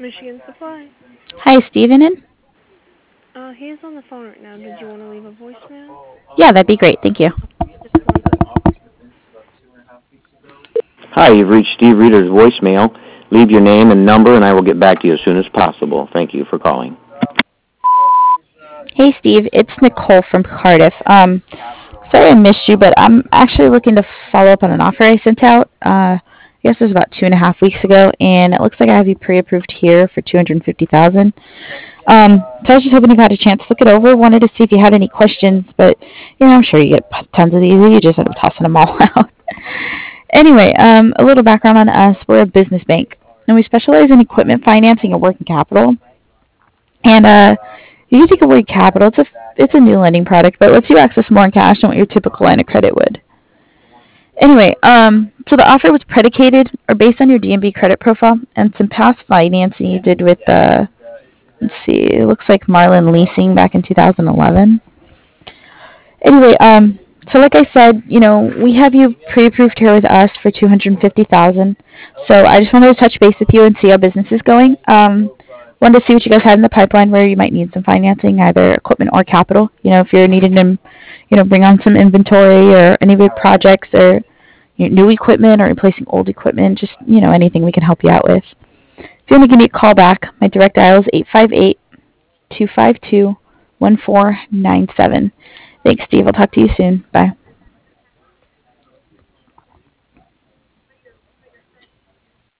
Michigan Supply. Hi, Steven in? He's on the phone right now. Did you want to leave a voicemail? Yeah, that'd be great. Thank you. Just one second. Hi, you've reached Steve Reader's voicemail. Leave your name and number, and I will get back to you as soon as possible. Thank you for calling. Hey, Steve. It's Nicole from Cardiff. Sorry I missed you, but I'm actually looking to follow up on an offer I sent out. I guess it was about 2.5 weeks ago, and it looks like I have you pre-approved here for 250,000. So I was just hoping you got a chance to look it over. Wanted to see if you had any questions, but I'm sure you get tons of these. You just end up tossing them all out. Anyway, a little background on us. We're a business bank, and we specialize in equipment financing and working capital. And if you think of working capital, it's a new lending product, but lets you access more in cash than what your typical line of credit would. Anyway, so the offer was predicated or based on your DNB credit profile and some past financing you did with let's see, it looks like Marlin Leasing back in 2011. Anyway, so like I said, we have you pre-approved here with us for 250,000. So I just wanted to touch base with you and see how business is going. Wanted to see what you guys had in the pipeline where you might need some financing, either equipment or capital. If you're needing to, bring on some inventory or any big projects or new equipment or replacing old equipment, just anything we can help you out with. If you want to give me a call back, my direct dial is 858-252-1497. Thanks, Steve. I'll talk to you soon. Bye.